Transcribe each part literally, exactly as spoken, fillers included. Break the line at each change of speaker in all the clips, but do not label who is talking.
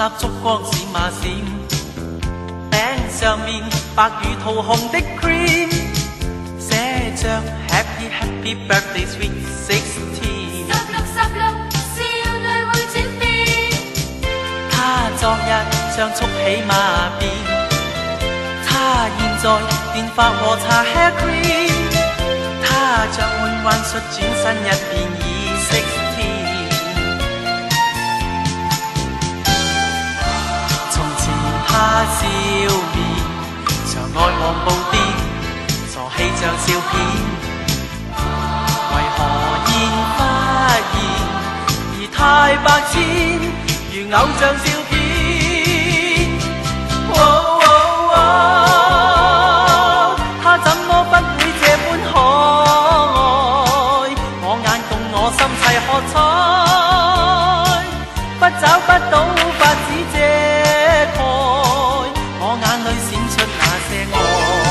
蠟燭光閃啊閃，餅上面白如桃紅的 cream， 寫着 Happy Happy Birthday Sweet Sixteen。
十六十六，少女會轉變。
她昨日像束起馬鞭，她現在電髮和搽 hair cream， 她像換幻術轉身一變已 sixteen。他笑面常愛望布甸，傻氣像笑片。為何現發現而太白痴，如偶像照片？哦哦哦，他怎麼不會這般可愛？我眼共我心齊喝彩，不找不到法子遮。我眼裏閃出那些愛，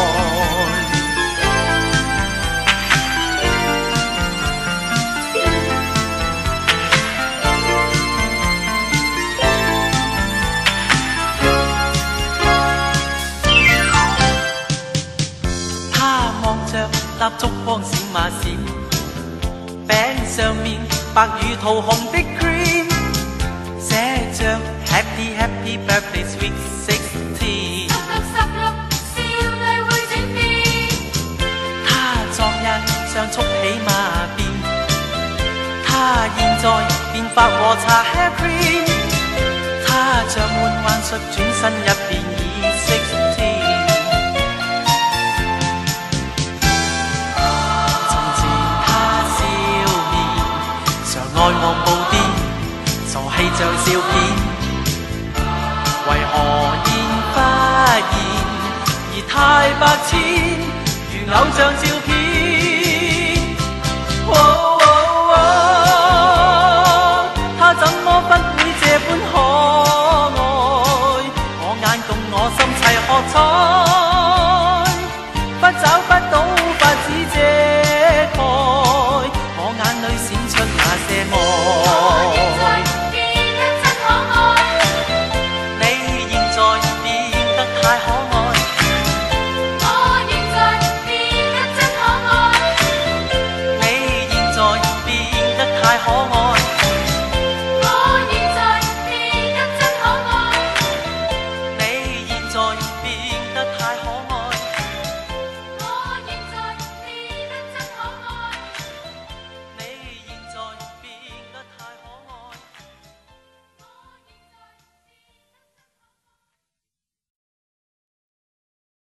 他望着蠟燭光閃啊閃，餅上面白如桃紅的 cream， 寫着 Happy Happy Birthday Sweet Sixteen。像束起馬鞭，她現在電髮和搽 hair cream， 她像換幻術轉身一變已 sixteen。 從前她笑面常愛望布甸，傻氣像笑片。為何現發現而太白痴，如偶像照片？